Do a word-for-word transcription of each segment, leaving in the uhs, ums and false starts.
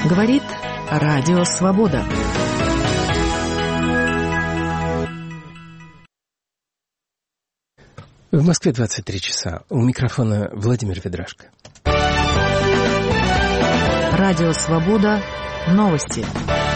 Говорит Радио Свобода. В Москве двадцать три часа. У микрофона Владимир Ведрашко. Радио Свобода. Новости.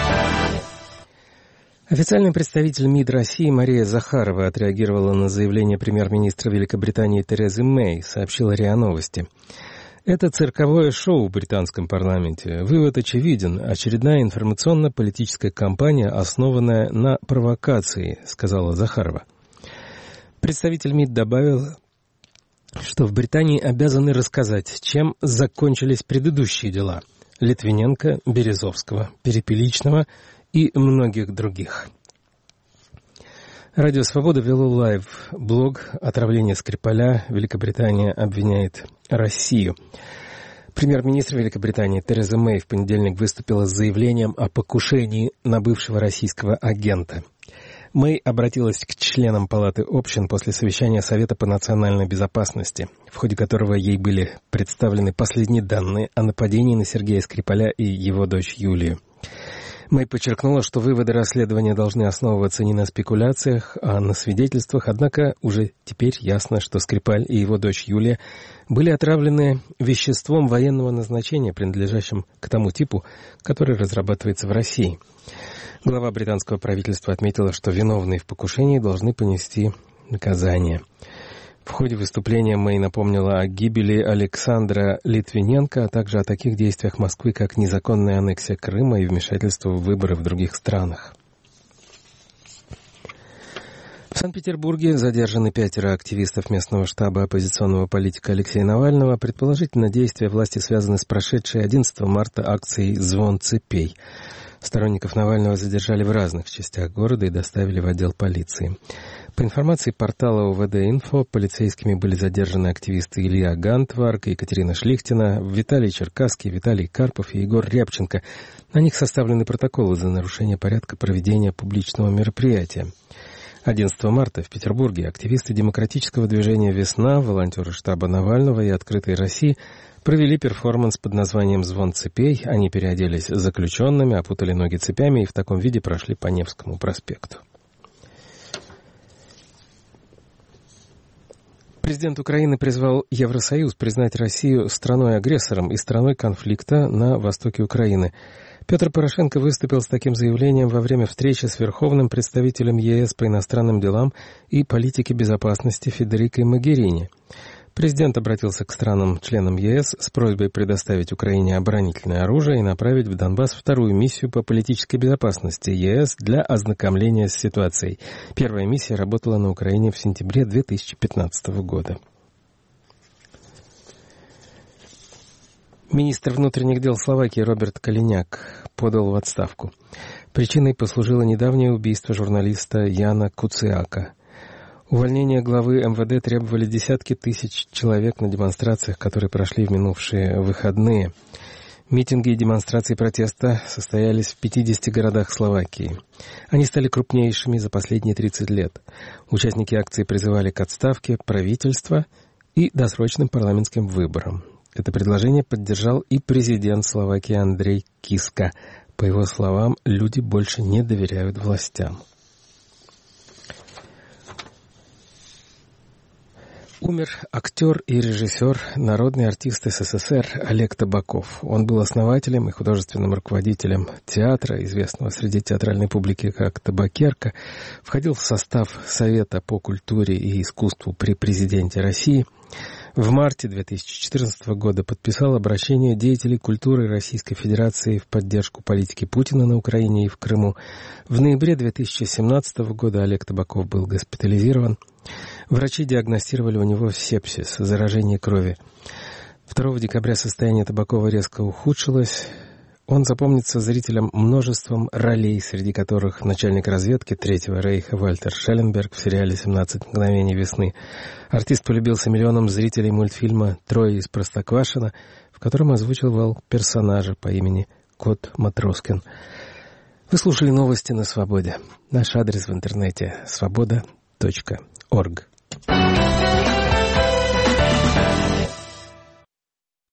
Официальный представитель МИД России Мария Захарова отреагировала на заявление премьер-министра Великобритании Терезы Мэй, сообщила РИА Новости. Это цирковое шоу в британском парламенте. Вывод очевиден. Очередная информационно-политическая кампания, основанная на провокации, сказала Захарова. Представитель МИД добавил, что в Британии обязаны рассказать, чем закончились предыдущие дела Литвиненко, Березовского, Перепеличного и многих других. Радио «Свобода» вело лайв-блог «Отравление Скрипаля. Великобритания обвиняет Россию». Премьер-министр Великобритании Тереза Мэй в понедельник выступила с заявлением о покушении на бывшего российского агента. Мэй обратилась к членам Палаты общин после совещания Совета по национальной безопасности, в ходе которого ей были представлены последние данные о нападении на Сергея Скрипаля и его дочь Юлию. Мэй подчеркнула, что выводы расследования должны основываться не на спекуляциях, а на свидетельствах, однако уже теперь ясно, что Скрипаль и его дочь Юлия были отравлены веществом военного назначения, принадлежащим к тому типу, который разрабатывается в России. Глава британского правительства отметила, что виновные в покушении должны понести наказание. В ходе выступления Мэй напомнила о гибели Александра Литвиненко, а также о таких действиях Москвы, как незаконная аннексия Крыма и вмешательство в выборы в других странах. В Санкт-Петербурге задержаны пятеро активистов местного штаба оппозиционного политика Алексея Навального. Предположительно, действия власти связаны с прошедшей одиннадцатого марта акцией «Звон цепей». Сторонников Навального задержали в разных частях города и доставили в отдел полиции. По информации портала УВД-Инфо, полицейскими были задержаны активисты Илья Гантварк, Екатерина Шлихтина, Виталий Черкасский, Виталий Карпов и Егор Рябченко. На них составлены протоколы за нарушение порядка проведения публичного мероприятия. одиннадцатого марта в Петербурге активисты демократического движения «Весна», волонтеры штаба Навального и «Открытой России» провели перформанс под названием «Звон цепей». Они переоделись заключенными, опутали ноги цепями и в таком виде прошли по Невскому проспекту. Президент Украины призвал Евросоюз признать Россию страной-агрессором и страной конфликта на востоке Украины. Петр Порошенко выступил с таким заявлением во время встречи с верховным представителем ЕС по иностранным делам и политике безопасности Федерикой Могерини. Президент обратился к странам-членам ЕС с просьбой предоставить Украине оборонительное оружие и направить в Донбасс вторую миссию по политической безопасности ЕС для ознакомления с ситуацией. Первая миссия работала на Украине в сентябре две тысячи пятнадцатого года. Министр внутренних дел Словакии Роберт Калиняк подал в отставку. Причиной послужило недавнее убийство журналиста Яна Куциака. Увольнение главы МВД требовали десятки тысяч человек на демонстрациях, которые прошли в минувшие выходные. Митинги и демонстрации протеста состоялись в пятидесяти городах Словакии. Они стали крупнейшими за последние тридцать лет. Участники акции призывали к отставке правительства и досрочным парламентским выборам. Это предложение поддержал и президент Словакии Андрей Киска. По его словам, люди больше не доверяют властям. Умер актер и режиссер, народный артист СССР Олег Табаков. Он был основателем и художественным руководителем театра, известного среди театральной публики как «Табакерка», входил в состав Совета по культуре и искусству при президенте России. В марте две тысячи четырнадцатого года подписал обращение деятелей культуры Российской Федерации в поддержку политики Путина на Украине и в Крыму. В ноябре две тысячи семнадцатого года Олег Табаков был госпитализирован. Врачи диагностировали у него сепсис, заражение крови. второго декабря состояние Табакова резко ухудшилось. Он запомнится зрителям множеством ролей, среди которых начальник разведки Третьего рейха Вальтер Шелленберг в сериале «семнадцать мгновений весны». Артист полюбился миллионам зрителей мультфильма «Трое из Простоквашино», в котором озвучивал персонажа по имени Кот Матроскин. Вы слушали новости на Свободе. Наш адрес в интернете — свобода точка орг.